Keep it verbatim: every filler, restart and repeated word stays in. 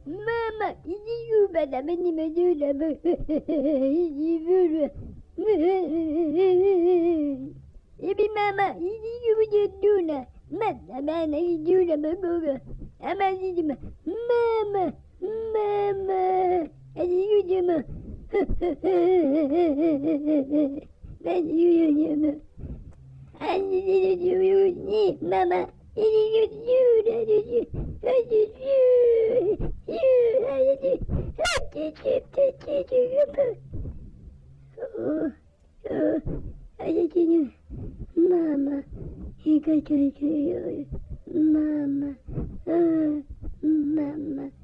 Мама, иди сюда, мне надо, иди сюда. Иди, мама, иди сюда, мама, мама, иди сюда, мама, мама, иди, мама, мама, иди сюда, мама, мама, мама, мама, мама, мама.